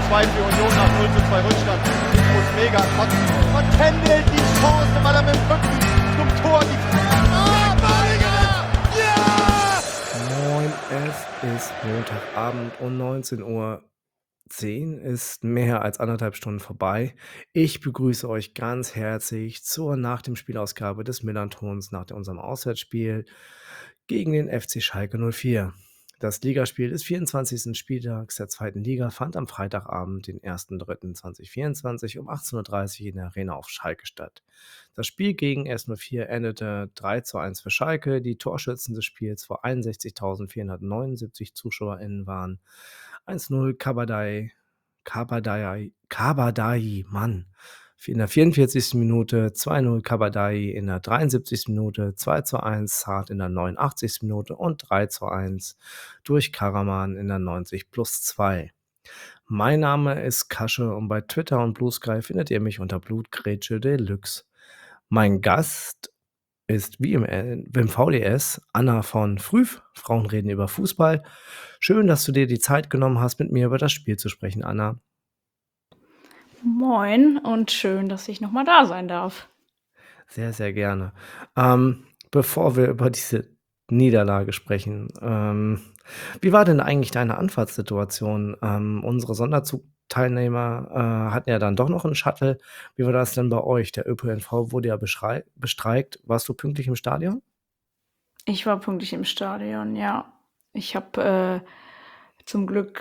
2 für Union nach 0:2 Rückstand. Muss mega kotzen. Und Kendall die Chance, weil er mit dem Rücken zum Tor die Moin, es ist Montagabend um 19:10 ist mehr als 1,5 Stunden vorbei. Ich begrüße euch ganz herzlich zur nach dem Spielausgabe des Millerntons nach unserem Auswärtsspiel gegen den FC Schalke 04. Das Ligaspiel des 24. Spieltags der 2. Liga fand am Freitagabend, den 1.3.2024 um 18:30 Uhr in der Arena auf Schalke statt. Das Spiel gegen S04 endete 3:1 für Schalke. Die Torschützen des Spiels, wo 61.479 ZuschauerInnen waren: 1:0 Kabadai, Mann, in der 44. Minute, 2:0 Kabadai in der 73. Minute, 2:1 Saad in der 89. Minute und 3:1 durch Karaman in der 90+2. Mein Name ist Kasche und bei Twitter und Blue Sky findet ihr mich unter Blutgrätsche Deluxe. Mein Gast ist wie im VDS Anna von Früh. Frauen reden über Fußball. Schön, dass du dir die Zeit genommen hast, mit mir über das Spiel zu sprechen, Anna. Moin und schön, dass ich nochmal da sein darf. Sehr, sehr gerne. Bevor wir über diese Niederlage sprechen, wie war denn eigentlich deine Anfahrtssituation? Unsere Sonderzugteilnehmer hatten ja dann doch noch einen Shuttle. Wie war das denn bei euch? Der ÖPNV wurde ja bestreikt. Warst du pünktlich im Stadion? Ich war pünktlich im Stadion, ja. Ich habe zum Glück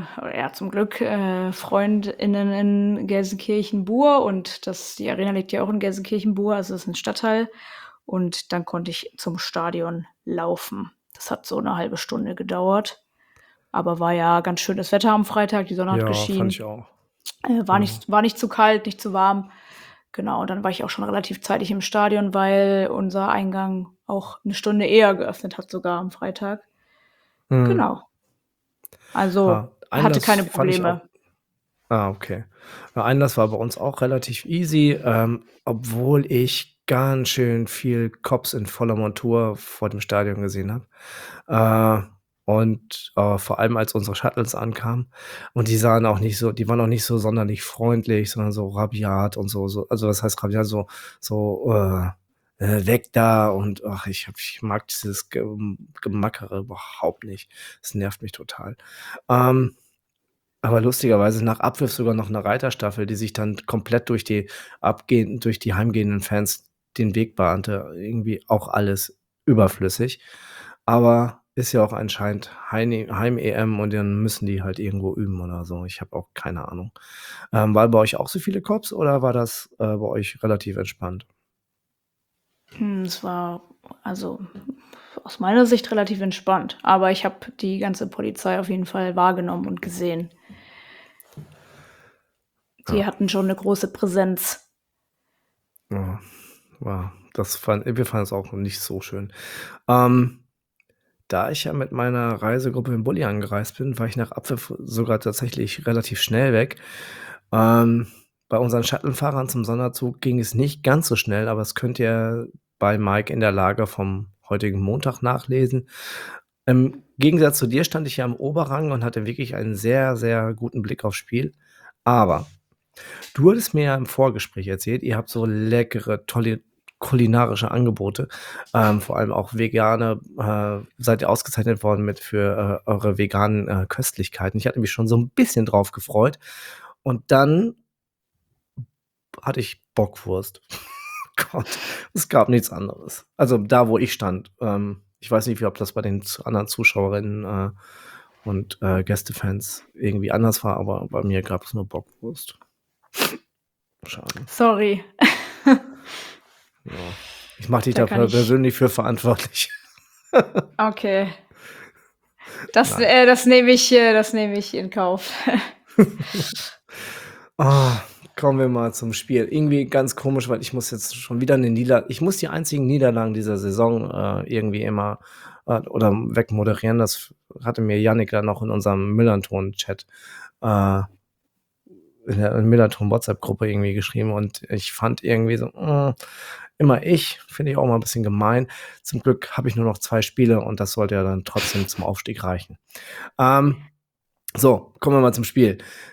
FreundInnen in Gelsenkirchen-Bur und die Arena liegt ja auch in Gelsenkirchen-Bur, also es ist ein Stadtteil. Und dann konnte ich zum Stadion laufen. Das hat so eine halbe Stunde gedauert. Aber war ja ganz schönes Wetter am Freitag, die Sonne hat Ja, fand geschienen. ich auch. War nicht zu kalt, nicht zu warm. Genau, dann war ich auch schon relativ zeitig im Stadion, weil unser Eingang auch eine Stunde eher geöffnet hat, sogar am Freitag. Mhm. Genau. Also, hatte Einlass keine fand ich auch. Probleme. Okay. Einlass war bei uns auch relativ easy, obwohl ich ganz schön viel Cops in voller Montur vor dem Stadion gesehen habe. Vor allem, als unsere Shuttles ankamen und die waren auch nicht so sonderlich freundlich, sondern so rabiat und so. Also, was heißt rabiat? Weg da und ach, ich mag dieses Gemackere überhaupt nicht. Das nervt mich total. Aber lustigerweise nach Abpfiff sogar noch 'ne Reiterstaffel, die sich dann komplett durch die heimgehenden Fans den Weg bahnte. Irgendwie auch alles überflüssig. Aber ist ja auch anscheinend Heim-EM und dann müssen die halt irgendwo üben oder so. Ich habe auch keine Ahnung. Waren bei euch auch so viele Cops oder war das, bei euch relativ entspannt? Es war, also, aus meiner Sicht relativ entspannt, aber ich habe die ganze Polizei auf jeden Fall wahrgenommen und gesehen. Die Ja. hatten schon 'ne große Präsenz. Ja, wir fanden es auch nicht so schön. Da ich ja mit meiner Reisegruppe im Bulli angereist bin, war ich nach Abpfiff sogar tatsächlich relativ schnell weg. Bei unseren Shuttle-Fahrern zum Sonderzug ging es nicht ganz so schnell, aber das könnt ihr bei Mike in der Lage vom heutigen Montag nachlesen. Im Gegensatz zu dir stand ich ja im Oberrang und hatte wirklich einen sehr, sehr guten Blick aufs Spiel. Aber du hattest mir ja im Vorgespräch erzählt, ihr habt so leckere, tolle kulinarische Angebote, vor allem auch vegane, seid ihr ausgezeichnet worden für eure veganen Köstlichkeiten. Ich hatte mich schon so ein bisschen drauf gefreut und dann hatte ich Bockwurst. Gott, es gab nichts anderes. Also, da, wo ich stand. Ich weiß nicht, ob das bei den anderen Zuschauerinnen und Gästefans irgendwie anders war, aber bei mir gab es nur Bockwurst. Schade. Sorry. Ja. Ich mache dich Da da kann ich persönlich für verantwortlich. Okay. Das Nein. nehme ich in Kauf. Kommen wir mal zum Spiel. Irgendwie ganz komisch, weil ich muss jetzt schon wieder ich muss die einzigen Niederlagen dieser Saison irgendwie immer oder wegmoderieren. Das hatte mir Jannik dann noch in unserem Millanton-Chat in der Millanton-WhatsApp-Gruppe irgendwie geschrieben und ich fand irgendwie so, immer finde ich auch mal ein bisschen gemein. Zum Glück habe ich nur noch 2 Spiele und das sollte ja dann trotzdem zum Aufstieg reichen. So, kommen wir mal zum Spiel.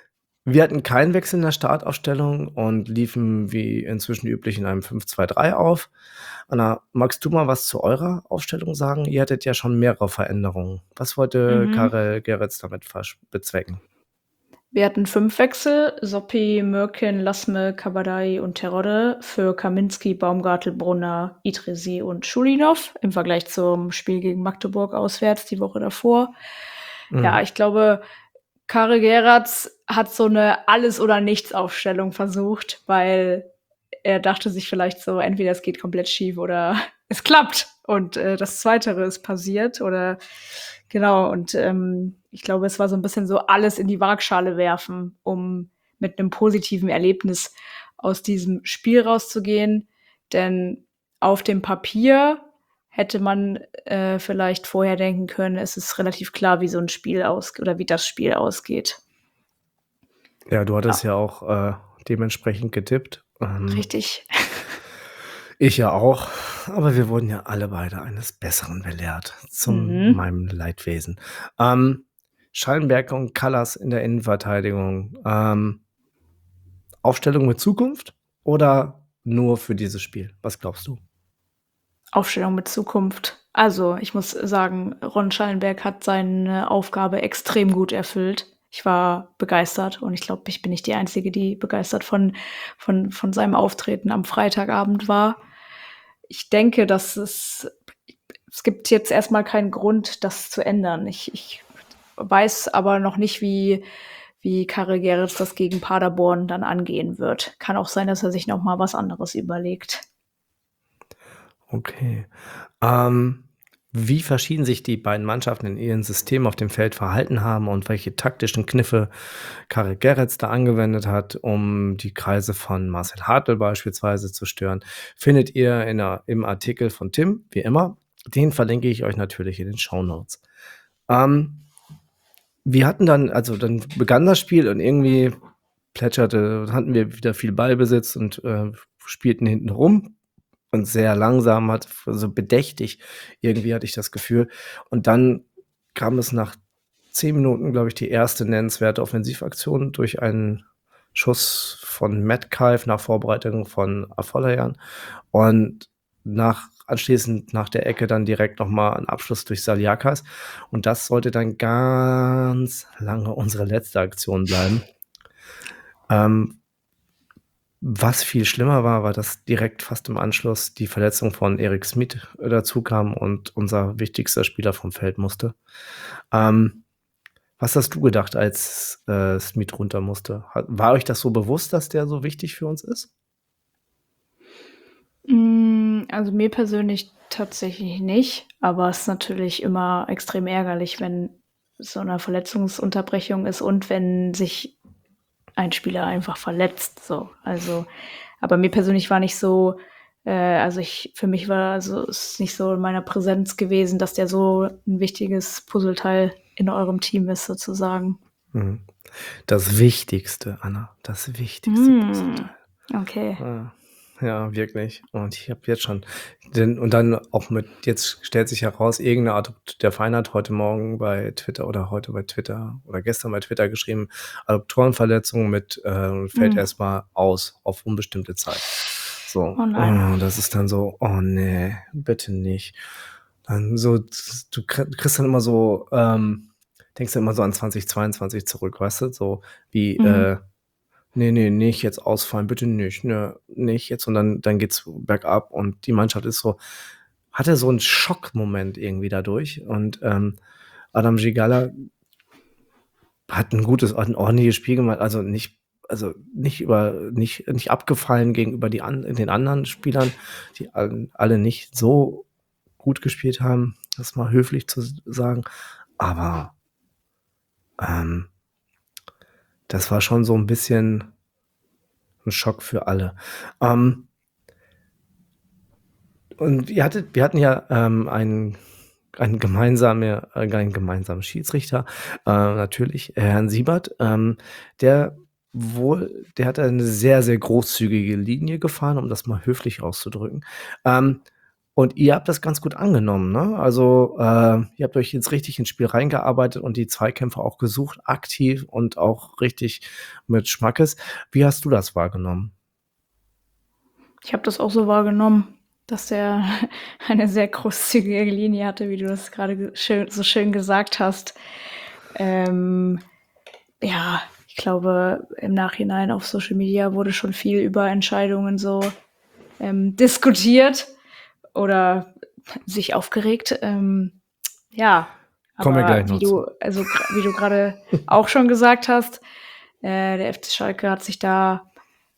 Wir hatten keinen Wechsel in der Startaufstellung und liefen wie inzwischen üblich in einem 5-2-3 auf. Anna, magst du mal was zu eurer Aufstellung sagen? Ihr hattet ja schon mehrere Veränderungen. Was wollte Mhm. Karel Gerets damit bezwecken? Wir hatten 5 Wechsel: Soppi, Mürkin, Lasme, Kabadai und Terodde für Kaminski, Baumgartel, Brunner, Idrissi und Schulinov im Vergleich zum Spiel gegen Magdeburg auswärts die Woche davor. Ja, ich glaube, Karel Gerets hat so eine Alles-oder-nichts-Aufstellung versucht, weil er dachte sich vielleicht so, entweder es geht komplett schief oder es klappt und das Zweitere ist passiert oder genau. Und ich glaube, es war so ein bisschen so alles in die Waagschale werfen, um mit einem positiven Erlebnis aus diesem Spiel rauszugehen. Denn auf dem Papier hätte man vielleicht vorher denken können, es ist relativ klar, wie so ein Spiel oder wie das Spiel ausgeht. Ja, du hattest ja auch dementsprechend getippt. Richtig. Ich ja auch, aber wir wurden ja alle beide eines Besseren belehrt, zum meinem Leidwesen. Schallenberg und Kallas in der Innenverteidigung. Aufstellung mit Zukunft oder nur für dieses Spiel? Was glaubst du? Aufstellung mit Zukunft. Also, ich muss sagen, Ron Schallenberg hat seine Aufgabe extrem gut erfüllt. Ich war begeistert und ich glaube, ich bin nicht die Einzige, die begeistert von seinem Auftreten am Freitagabend war. Ich denke, dass es gibt jetzt erst mal keinen Grund, das zu ändern. Ich weiß aber noch nicht, wie Karel Gerets das gegen Paderborn dann angehen wird. Kann auch sein, dass er sich noch mal was anderes überlegt. Okay. Wie verschieden sich die beiden Mannschaften in ihrem System auf dem Feld verhalten haben und welche taktischen Kniffe Karel Gerets da angewendet hat, um die Kreise von Marcel Hartl beispielsweise zu stören, findet ihr im Artikel von Tim, wie immer. Den verlinke ich euch natürlich in den Shownotes. Wir hatten dann begann das Spiel und irgendwie hatten wir wieder viel Ballbesitz und spielten hinten rum und sehr langsam, so bedächtig irgendwie hatte ich das Gefühl. Und dann kam es nach 10 Minuten, glaube ich, die erste nennenswerte Offensivaktion durch einen Schuss von Metcalf nach Vorbereitung von Afolayan und anschließend nach der Ecke dann direkt noch mal ein Abschluss durch Saliakas. Und das sollte dann ganz lange unsere letzte Aktion bleiben. Was viel schlimmer war, dass direkt fast im Anschluss die Verletzung von Erik Smith dazu kam und unser wichtigster Spieler vom Feld musste. Was hast du gedacht, als Smith runter musste? War euch das so bewusst, dass der so wichtig für uns ist? Also mir persönlich tatsächlich nicht, aber es ist natürlich immer extrem ärgerlich, wenn so eine Verletzungsunterbrechung ist und wenn sich ein Spieler einfach verletzt, so. Also, aber mir persönlich war nicht so, für mich war es nicht so in meiner Präsenz gewesen, dass der so ein wichtiges Puzzleteil in eurem Team ist, sozusagen. Das Wichtigste, Anna, das wichtigste Puzzleteil. Okay. Ja, wirklich. Und ich habe jetzt schon und dann auch jetzt stellt sich heraus, der Verein hat heute Morgen bei Twitter oder gestern bei Twitter geschrieben, Adduktorenverletzung fällt erstmal aus auf unbestimmte Zeit. So, Oh nein. das ist dann so, oh nee, bitte nicht. Dann so, du kriegst dann immer so, denkst du immer so an 2022 zurück, weißt du? So wie, nee, nicht jetzt ausfallen, bitte nicht, ne, nicht jetzt. Und dann geht's bergab und die Mannschaft hatte so einen Schockmoment irgendwie dadurch. Und Adam Gigala hat ein ordentliches Spiel gemacht, nicht abgefallen gegenüber den anderen Spielern, die alle nicht so gut gespielt haben, das mal höflich zu sagen. Aber das war schon so ein bisschen ein Schock für alle. Und wir hatten ja einen gemeinsamen Schiedsrichter, natürlich, Herrn Siebert, der hat eine sehr, sehr großzügige Linie gefahren, um das mal höflich auszudrücken. Und ihr habt das ganz gut angenommen, ne? Also, ihr habt euch jetzt richtig ins Spiel reingearbeitet und die Zweikämpfe auch gesucht, aktiv und auch richtig mit Schmackes. Wie hast du das wahrgenommen? Ich habe das auch so wahrgenommen, dass er eine sehr großzügige Linie hatte, wie du das gerade so schön gesagt hast. Ja, ich glaube, im Nachhinein auf Social Media wurde schon viel über Entscheidungen so diskutiert oder sich aufgeregt. Ja, Kommen wir aber gleich noch zu. wie du gerade auch schon gesagt hast, der FC Schalke hat sich da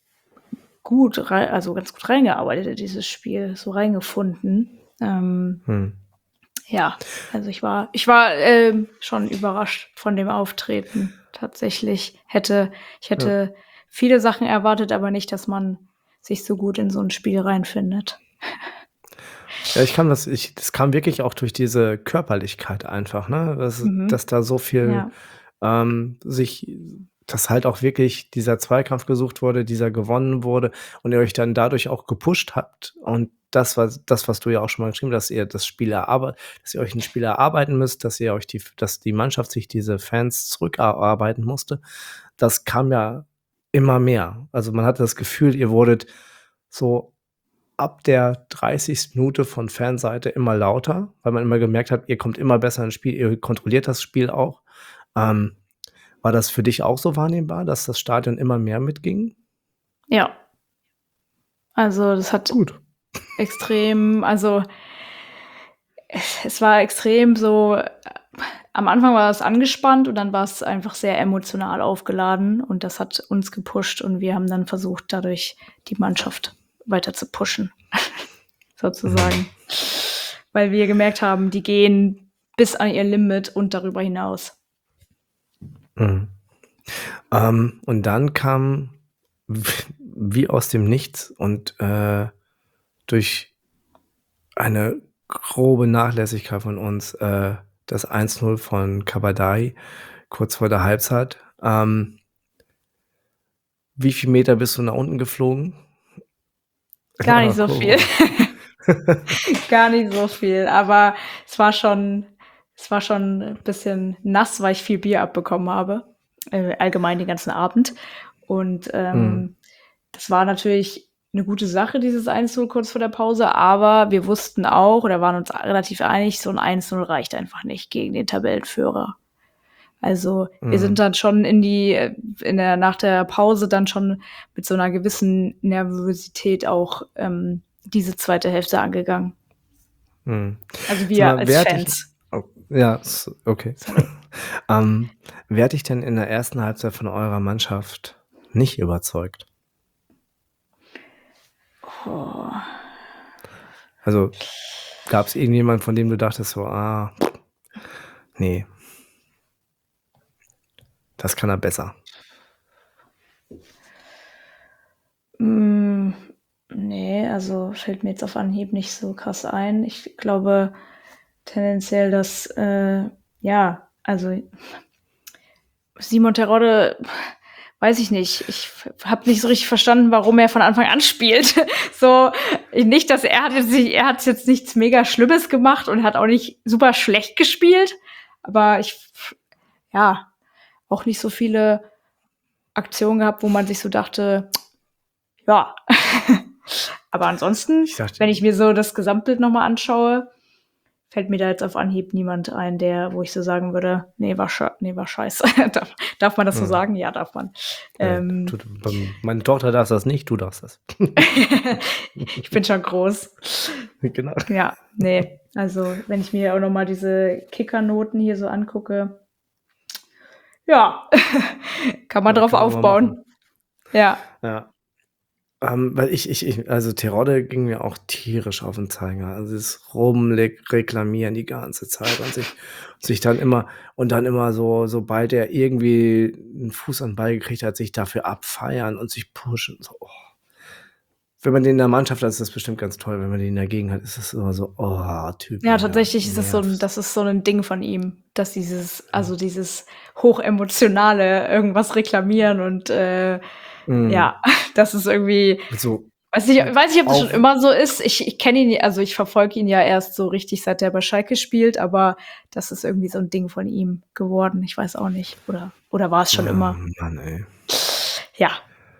ganz gut reingearbeitet in dieses Spiel, so reingefunden. Ja, also ich war schon überrascht von dem Auftreten. Tatsächlich ich hätte viele Sachen erwartet, aber nicht, dass man sich so gut in so ein Spiel reinfindet. Ja, das kam wirklich auch durch diese Körperlichkeit einfach, ne? Dass da so viel Ja. dass halt auch wirklich dieser Zweikampf gesucht wurde, dieser gewonnen wurde und ihr euch dann dadurch auch gepusht habt. Und was du ja auch schon mal geschrieben hast, dass ihr euch ein Spiel erarbeiten müsst, dass die Mannschaft sich diese Fans zurückerarbeiten musste. Das kam ja immer mehr. Also man hatte das Gefühl, ihr wurdet so ab der 30. Minute von Fanseite immer lauter, weil man immer gemerkt hat, ihr kommt immer besser ins Spiel, ihr kontrolliert das Spiel auch. War das für dich auch so wahrnehmbar, dass das Stadion immer mehr mitging? Ja. Also das hat Gut. es war extrem so, am Anfang war es angespannt und dann war es einfach sehr emotional aufgeladen und das hat uns gepusht und wir haben dann versucht, dadurch die Mannschaft weiter zu pushen, sozusagen. Weil wir gemerkt haben, die gehen bis an ihr Limit und darüber hinaus. Und dann kam wie aus dem Nichts und durch eine grobe Nachlässigkeit von uns das 1:0 von Kabadai kurz vor der Halbzeit. Wie viel Meter bist du nach unten geflogen? Gar nicht so viel. Gar nicht so viel, aber es war schon ein bisschen nass, weil ich viel Bier abbekommen habe, allgemein den ganzen Abend. Und das war natürlich eine gute Sache, dieses 1:0 kurz vor der Pause, aber wir wussten auch oder waren uns relativ einig, so ein 1:0 reicht einfach nicht gegen den Tabellenführer. Also wir sind dann schon nach der Pause dann schon mit so einer gewissen Nervosität auch diese zweite Hälfte angegangen. Also wir als Fans. Ja, okay. Wer hat dich denn in der ersten Halbzeit von eurer Mannschaft nicht überzeugt? Oh. Also gab es irgendjemanden, von dem du dachtest so, nee, das kann er besser? Nee, also fällt mir jetzt auf Anhieb nicht so krass ein. Ich glaube tendenziell, dass also Simon Terodde, weiß ich nicht. Ich habe nicht so richtig verstanden, warum er von Anfang an spielt. So, nicht, dass er hat jetzt nichts mega Schlimmes gemacht und hat auch nicht super schlecht gespielt. Aber auch nicht so viele Aktionen gehabt, wo man sich so dachte, ja. Aber ansonsten, wenn ich mir so das Gesamtbild nochmal anschaue, fällt mir da jetzt auf Anhieb niemand ein, wo ich so sagen würde, nee, war scheiße. Darf man das so sagen? Ja, darf man. Meine Tochter darf das nicht, du darfst das. Ich bin schon groß. Genau. Ja, nee. Also, wenn ich mir auch nochmal diese Kickernoten hier so angucke, ja, kann man drauf aufbauen. Ja. Weil also Terodde ging mir auch tierisch auf den Zeiger. Also das Rumreklamieren die ganze Zeit und sich dann immer sobald er irgendwie einen Fuß an den Ball gekriegt hat, sich dafür abfeiern und sich pushen. So, oh. Wenn man den in der Mannschaft hat, ist das bestimmt ganz toll. Wenn man den dagegen hat, ist das immer so, Typ. Ja, tatsächlich ist das ist so ein Ding von ihm, dass dieses hochemotionale irgendwas reklamieren und ja, das ist irgendwie Weiß nicht, ob das schon Auf, immer so ist. Ich kenne ihn, also ich verfolge ihn ja erst so richtig, seit er bei Schalke spielt, aber das ist irgendwie so ein Ding von ihm geworden. Ich weiß auch nicht. Oder war es schon immer? Mann, ey. Ja.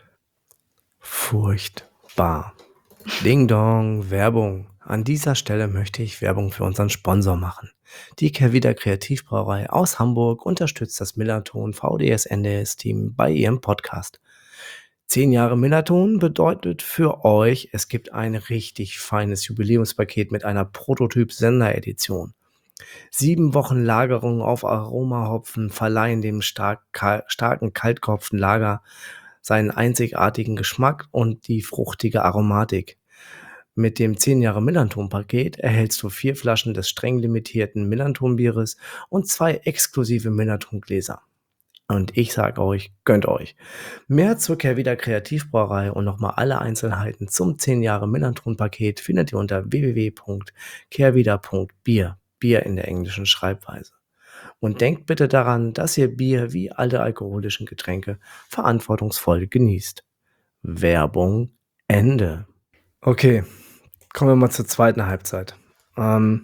Furchtbar. Ding Dong, Werbung. An dieser Stelle möchte ich Werbung für unseren Sponsor machen. Die Kehrwieder Kreativbrauerei aus Hamburg unterstützt das Millanton VDS-NDS-Team bei ihrem Podcast. 10 Jahre Millanton bedeutet für euch, es gibt ein richtig feines Jubiläumspaket mit einer Prototyp-Sender-Edition. 7 Wochen Lagerung auf Aromahopfen verleihen dem starken Kaltkopfenlager seinen einzigartigen Geschmack und die fruchtige Aromatik. Mit dem 10 Jahre Millanton-Paket erhältst du 4 Flaschen des streng limitierten Millanton-Bieres und 2 exklusive Millanton-Gläser. Und ich sage euch, gönnt euch. Mehr zur Kehrwieder Kreativbrauerei und nochmal alle Einzelheiten zum 10 Jahre Millanton-Paket findet ihr unter www.kehrwieder.bier. Bier in der englischen Schreibweise. Und denkt bitte daran, dass ihr Bier wie alle alkoholischen Getränke verantwortungsvoll genießt. Werbung Ende. Okay, kommen wir mal zur zweiten Halbzeit. In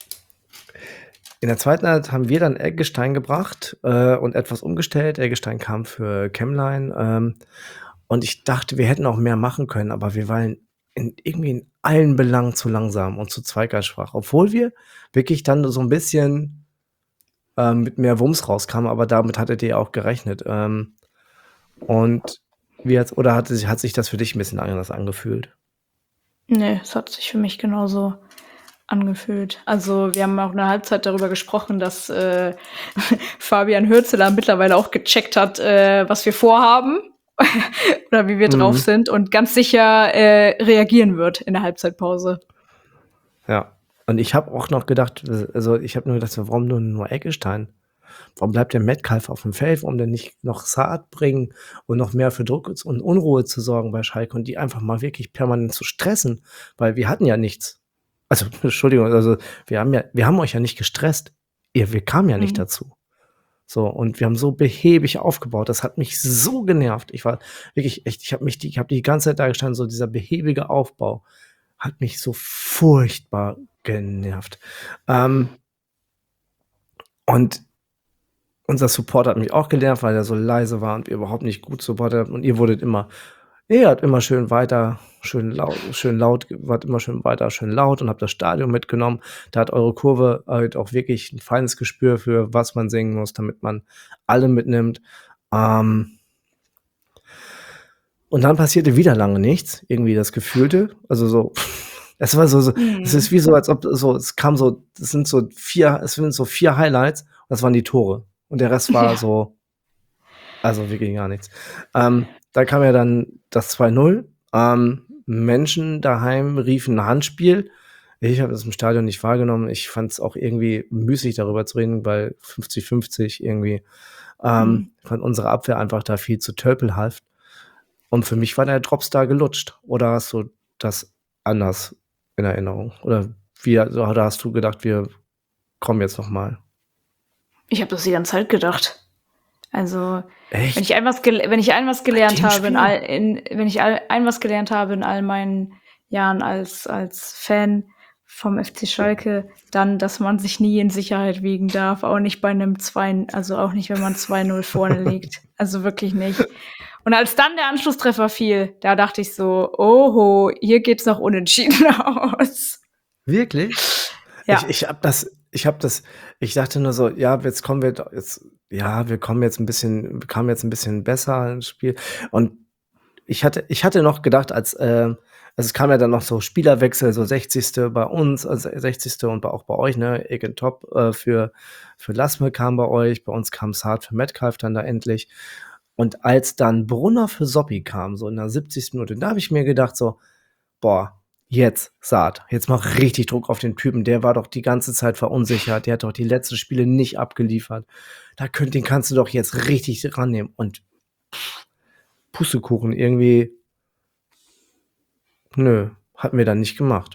der zweiten Halbzeit haben wir dann Eggestein gebracht und etwas umgestellt. Eggestein kam für Chemline. Und ich dachte, wir hätten auch mehr machen können, aber wir waren irgendwie in allen Belangen zu langsam und zu zweigleisschwach. Obwohl wir wirklich dann so ein bisschen mit mehr Wumms rauskamen, aber damit hattet ihr auch gerechnet. Und hat sich das für dich ein bisschen anders angefühlt? Nee, es hat sich für mich genauso angefühlt. Also wir haben auch in der Halbzeit darüber gesprochen, dass Fabian Hürzeler mittlerweile auch gecheckt hat, was wir vorhaben oder wie wir drauf sind und ganz sicher reagieren wird in der Halbzeitpause. Ja. Und ich habe auch noch gedacht, warum nur Eggestein? Warum bleibt der Metcalf auf dem Feld? Warum denn nicht noch Saad bringen und noch mehr für Druck und Unruhe zu sorgen bei Schalke und die einfach mal wirklich permanent zu stressen? Weil wir hatten ja nichts. Also, Entschuldigung, also wir haben euch ja nicht gestresst. Wir kamen ja nicht dazu. So, und wir haben so behäbig aufgebaut. Das hat mich so genervt. Ich war wirklich echt, ich habe die ganze Zeit da gestanden, so dieser behäbige Aufbau hat mich so furchtbar genervt. Und unser Support hat mich auch genervt, weil er so leise war und wir überhaupt nicht gut supportet haben. Und ihr habt immer schön laut und habt das Stadion mitgenommen. Da hat eure Kurve halt auch wirklich ein feines Gespür für, was man singen muss, damit man alle mitnimmt. Und dann passierte wieder lange nichts, irgendwie das Gefühlte. Also so, es war so, es ist wie so, als ob es sind so 4 Highlights und das waren die Tore. Und der Rest war so, also wirklich gar nichts. Da kam ja dann das 2-0. Menschen daheim riefen ein Handspiel. Ich habe das im Stadion nicht wahrgenommen. Ich fand es auch irgendwie müßig, darüber zu reden, weil 50-50 irgendwie. Fand unsere Abwehr einfach da viel zu tölpelhaft. Und für mich war der Drops da gelutscht. Oder hast du das anders in Erinnerung? Oder hast du gedacht, wir kommen jetzt noch mal? Ich habe das die ganze Zeit gedacht. Also, Echt? wenn ich ein was gelernt habe in all meinen Jahren als Fan vom FC Schalke, dann, dass man sich nie in Sicherheit wiegen darf, auch nicht bei einem 2, also auch nicht, wenn man 2-0 vorne liegt. Also wirklich nicht. Und als dann der Anschlusstreffer fiel, da dachte ich so, oho, hier geht's noch unentschieden aus. Wirklich? Ja. Ich dachte nur so, ja, wir kamen jetzt ein bisschen besser ins Spiel. Und ich hatte noch gedacht, also es kam ja dann noch so Spielerwechsel, so 60. bei uns, also 60. und auch bei euch, ne? Egen Top für Lasme kam bei euch, bei uns kam Saad für Metcalf dann da endlich. Und als dann Brunner für Soppi kam, so in der 70. Minute, da habe ich mir gedacht so, boah, jetzt Saad, jetzt mach richtig Druck auf den Typen, der war doch die ganze Zeit verunsichert, der hat doch die letzten Spiele nicht abgeliefert. Den kannst du doch jetzt richtig rannehmen. Und Pustekuchen, irgendwie, nö, hatten wir dann nicht gemacht.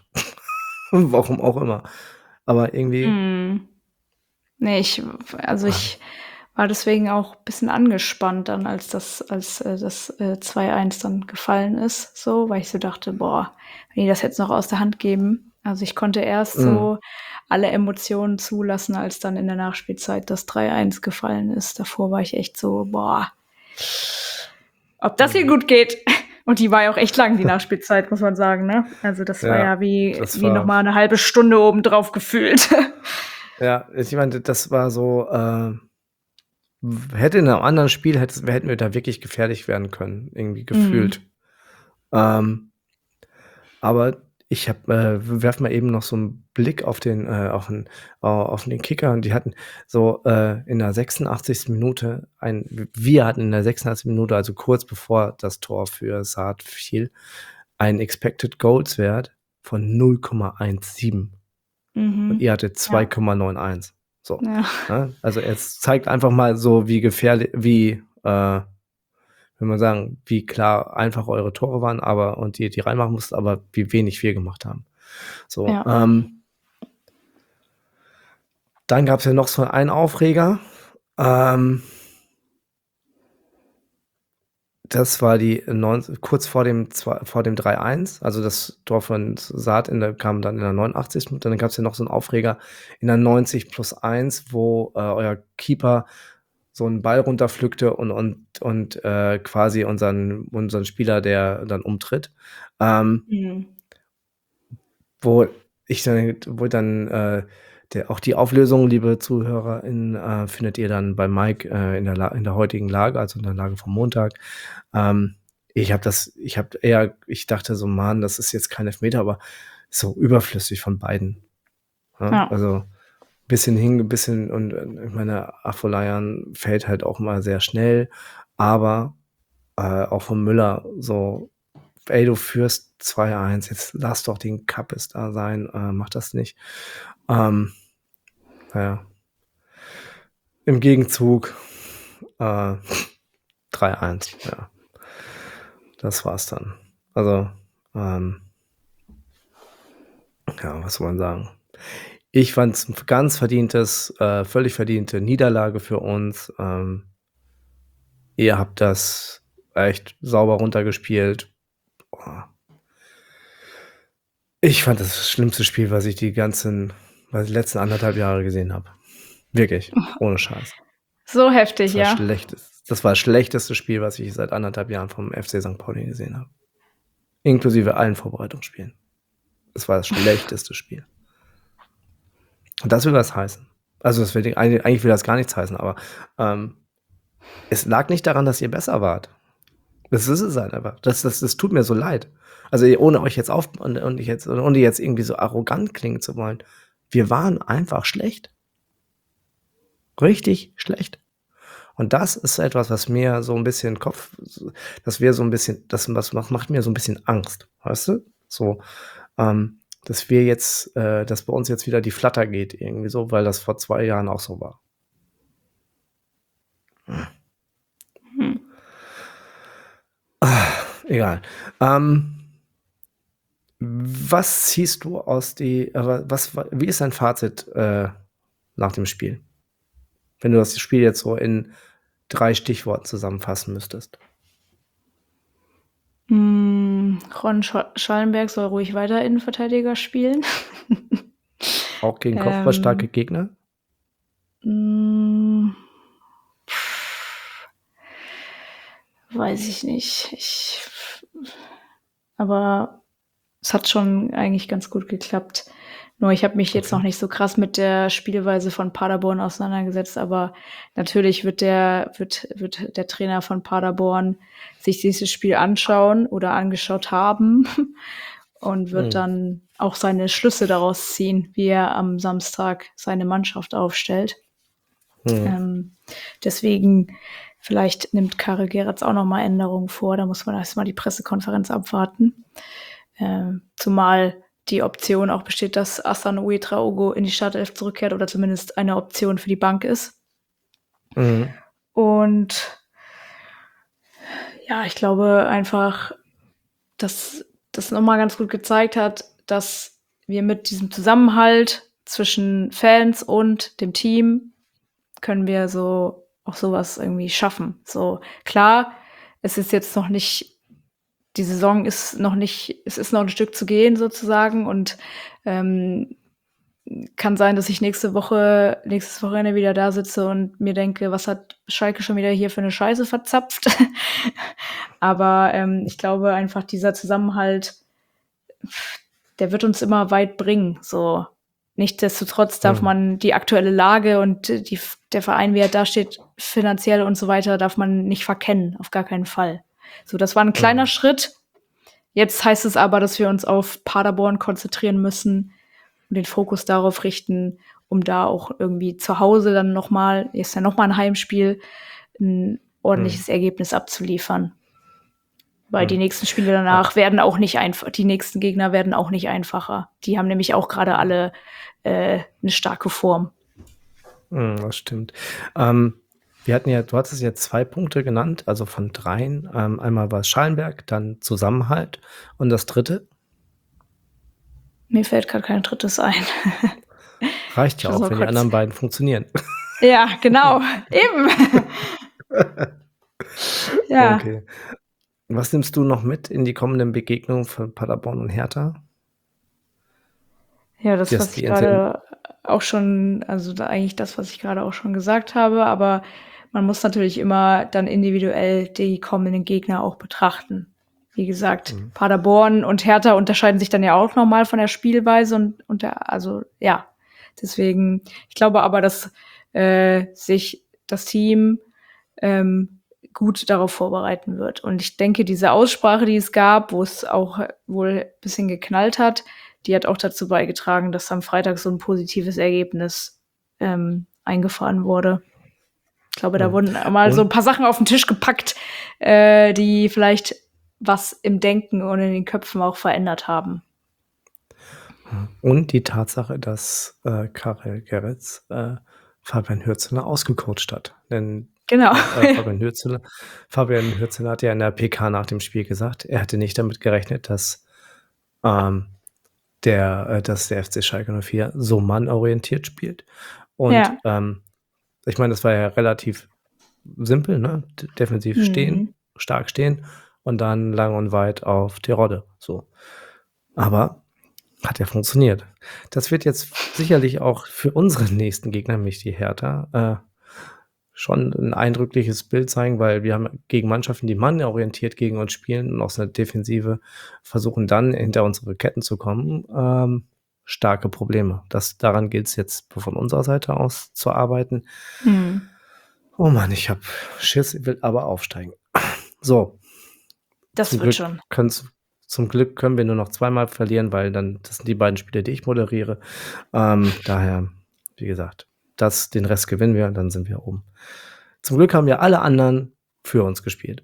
Warum auch immer. Aber irgendwie. Nee, ich war deswegen auch ein bisschen angespannt dann, als das 2:1 dann gefallen ist so, weil ich so dachte: „Boah, wenn die das jetzt noch aus der Hand geben." Also, ich konnte erst so alle Emotionen zulassen, als dann in der Nachspielzeit das 3:1 gefallen ist. Davor war ich echt so: „Boah, ob das hier gut geht." Und die war ja auch echt lang, die Nachspielzeit, muss man sagen, ne? Also, das war ja wie das noch war mal 'ne halbe Stunde obendrauf gefühlt. ja, ich meine, das war so, hätte in 'nem anderen Spiel hätten wir da wirklich gefährlich werden können, irgendwie gefühlt. Mhm. Ähm, aber ich habe werfe mal eben noch so 'n Blick auf den Kicker und die hatten so, in der 86. Minute wir hatten in der 86. Minute, also kurz bevor das Tor für Saad fiel, einen Expected Goals Wert von 0,17 und ihr Mhm. hattet Ja. 2,91. So, Ja. ne? Also, es zeigt einfach mal so, will man sagen, wie klar einfach eure Tore waren, und ihr die reinmachen musstet, aber wie wenig wir gemacht haben. So, Ja. dann gab's ja noch so einen Aufreger. Ähm, Das war kurz vor dem 3:1, also das Tor von Saad kam dann in der 89. Minute. Dann gab's ja noch so 'n Aufreger in der 90+1, wo, euer Keeper so 'n Ball runterpflückte und quasi unseren Spieler, der dann umtritt. Ähm Mhm. Wo wo dann, auch die Auflösung, liebe ZuhörerInnen, findet ihr dann bei Mike, in der heutigen Lage, also in der Lage vom Montag. Ähm, ich dachte so: „Mann, das ist jetzt kein Elfmeter", aber so überflüssig von beiden, ne? Ja. Also, bisschen und ich meine, Afolayan fällt halt auch mal sehr schnell, aber, auch von Müller so: „Ey, du führst 2:1, jetzt lass doch den Kappes da sein, mach das nicht." Ähm, na ja, im Gegenzug, äh, 3:1, ja. Das war's dann. Also, ähm, ja, was soll man sagen? Ich fand's 'n völlig verdiente Niederlage für uns. Ihr habt das echt sauber runtergespielt. Boah. Ich fand das schlimmste Spiel, was ich die letzten 1,5 Jahre gesehen habe. Wirklich, ohne Scheiß. So heftig, ja. Das war das schlechteste Spiel, was ich seit 1,5 Jahren vom FC St. Pauli gesehen habe, inklusive allen Vorbereitungsspielen. Es war das schlechteste Spiel. Und das will was heißen. Also, das will eigentlich will das gar nichts heißen, aber, ähm, es lag nicht daran, dass ihr besser wart. Das ist es halt einfach. Das tut mir so leid. Also, ohne euch jetzt ohne jetzt irgendwie so arrogant klingen zu wollen. Wir waren einfach schlecht. Richtig schlecht. Und das ist etwas, was mir so 'n bisschen das macht mir so 'n bisschen Angst, weißt du? So, dass bei uns jetzt wieder die Flatter geht irgendwie so, weil das vor 2 Jahren auch so war. Hm. Egal. Was ziehst du aus die was wa wie ist dein Fazit, nach dem Spiel? Wenn du das Spiel jetzt so in 3 Stichworten zusammenfassen müsstest. Ron Schallenberg soll ruhig weiter Innenverteidiger spielen. Auch gegen kopfballstarke Ähm, Gegner? hm, weiß ich nicht. Aber es hat schon eigentlich ganz gut geklappt. Nur ich habe mich jetzt Okay. noch nicht so krass mit der Spielweise von Paderborn auseinandergesetzt, aber natürlich wird der Trainer von Paderborn sich dieses Spiel anschauen oder angeschaut haben und wird Mhm. dann auch seine Schlüsse daraus ziehen, wie er am Samstag seine Mannschaft aufstellt. Mhm. Deswegen vielleicht nimmt Karel Geratz auch noch mal Änderungen vor. Da muss man erst mal die Pressekonferenz abwarten. Zumal die Option auch besteht, dass Asanoe Traogo in die Startelf zurückkehrt oder zumindest eine Option für die Bank ist. Mhm. Und ja, ich glaube einfach, dass das noch mal ganz gut gezeigt hat, dass wir mit diesem Zusammenhalt zwischen Fans und dem Team können wir so auch sowas irgendwie schaffen. So, klar, es ist jetzt noch nicht, die Saison ist noch nicht, es ist noch ein Stück zu gehen sozusagen und kann sein, dass ich nächstes Wochenende wieder da sitze und mir denke, was hat Schalke schon wieder hier für eine Scheiße verzapft? Aber ich glaube einfach, dieser Zusammenhalt, der wird uns immer weit bringen. So. Nichtsdestotrotz darf man die aktuelle Lage und der Verein, wie er da steht, finanziell und so weiter, darf man nicht verkennen, auf gar keinen Fall. So, das war ein kleiner Schritt. Jetzt heißt es aber, dass wir uns auf Paderborn konzentrieren müssen und den Fokus darauf richten, um da auch irgendwie zu Hause dann nochmal ein Heimspiel, ein ordentliches Ergebnis abzuliefern. Weil die nächsten Spiele danach werden auch nicht einfach, die nächsten Gegner werden auch nicht einfacher. Die haben nämlich auch gerade alle eine starke Form. Das stimmt. Du hattest jetzt 2 Punkte genannt, also von 3. Einmal war es Schallenberg, dann Zusammenhalt und das 3.? Mir fällt gerade kein drittes ein. Reicht ja auch, wenn die anderen beiden funktionieren. Ja, genau. Eben. Ja. Okay. Was nimmst du noch mit in die kommenden Begegnungen von Paderborn und Hertha? Ja, das, was ich gerade auch schon, also eigentlich das, was ich gerade auch schon gesagt habe, aber man muss natürlich immer dann individuell die kommenden Gegner auch betrachten. Wie gesagt, Paderborn und Hertha unterscheiden sich dann ja auch nochmal von der Spielweise deswegen, ich glaube aber, dass sich das Team gut darauf vorbereiten wird. Und ich denke, diese Aussprache, die es gab, wo es auch wohl ein bisschen geknallt hat, die hat auch dazu beigetragen, dass am Freitag so ein positives Ergebnis eingefahren wurde. Ich glaube, da wurden mal so ein paar Sachen auf den Tisch gepackt, die vielleicht was im Denken und in den Köpfen auch verändert haben. Und die Tatsache, dass Karel Gerets Fabian Hürzeler ausgecoacht hat. Denn genau. Fabian Hürzeler hat ja in der PK nach dem Spiel gesagt, er hätte nicht damit gerechnet, dass der FC Schalke 04 so mannorientiert spielt. Und ich meine, das war ja relativ simpel, ne? Defensiv stehen, stark stehen und dann lang und weit auf Terodde. So. Aber hat ja funktioniert. Das wird jetzt sicherlich auch für unsere nächsten Gegner, nämlich die Hertha, schon ein eindrückliches Bild zeigen, weil wir haben gegen Mannschaften, die mannorientiert gegen uns spielen und aus einer Defensive versuchen dann hinter unsere Ketten zu kommen, starke Probleme. Daran gilt es jetzt von unserer Seite aus zu arbeiten. Oh Mann, ich habe Schiss, ich will aber aufsteigen. So. Das wird schon. Zum Glück können wir nur noch 2-mal verlieren, weil das sind die beiden Spiele, die ich moderiere. Daher, wie gesagt, den Rest gewinnen wir und dann sind wir oben. Zum Glück haben ja alle anderen für uns gespielt.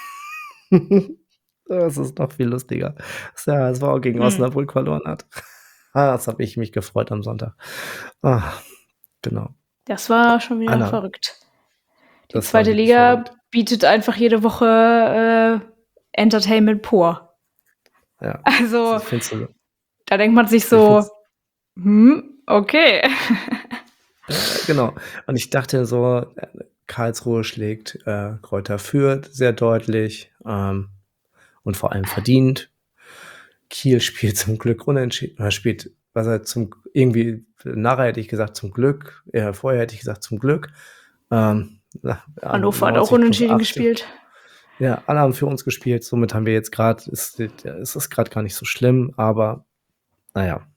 Das ist noch viel lustiger. Das war auch gegen Osnabrück verloren hat. Das habe ich mich gefreut am Sonntag. Genau. Das war schon wieder verrückt. Die zweite Liga bietet einfach jede Woche Entertainment pur. Ja. Also, da denkt man sich so, okay. Genau. Und ich dachte so, Karlsruhe schlägt Greuther Fürth sehr deutlich und vor allem verdient. Kiel spielt zum Glück unentschieden. Irgendwie nachher hätte ich gesagt zum Glück. Vorher hätte ich gesagt zum Glück. Hannover hat auch unentschieden gespielt. Ja, alle haben für uns gespielt. Somit haben wir jetzt gerade, es ist gerade gar nicht so schlimm, aber naja.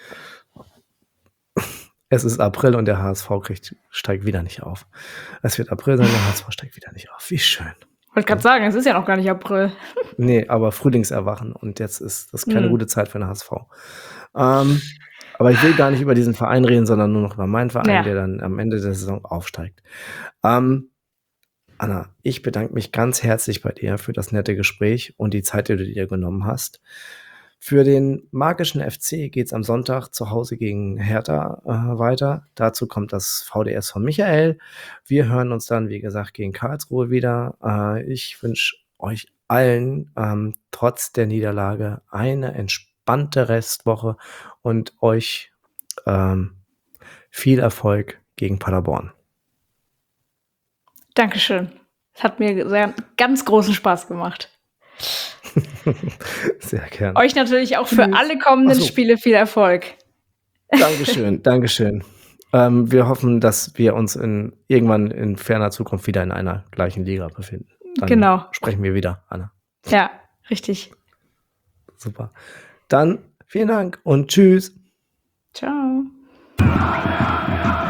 Es ist April und der HSV steigt wieder nicht auf. Es wird April sein, der HSV steigt wieder nicht auf. Wie schön. Ich wollte gerade sagen, es ist ja noch gar nicht April. Nee, aber Frühlingserwachen und jetzt ist das keine gute Zeit für den HSV. Aber ich will gar nicht über diesen Verein reden, sondern nur noch über meinen Verein, der dann am Ende der Saison aufsteigt. Anna, ich bedanke mich ganz herzlich bei dir für das nette Gespräch und die Zeit, die du dir genommen hast. Für den magischen FC geht es am Sonntag zu Hause gegen Hertha weiter. Dazu kommt das VDS von Michael. Wir hören uns dann, wie gesagt, gegen Karlsruhe wieder. Ich wünsche euch allen trotz der Niederlage eine entspannte Restwoche und euch viel Erfolg gegen Paderborn. Dankeschön. Es hat mir ganz großen Spaß gemacht. Sehr gern. Euch natürlich auch für Tschüss. alle kommenden Ach so. Spiele viel Erfolg. Dankeschön, Dankeschön. Wir hoffen, dass wir uns irgendwann in ferner Zukunft wieder in einer gleichen Liga befinden. Dann Genau. sprechen wir wieder, Anna. Ja, richtig. Super. Dann vielen Dank und tschüss. Ciao.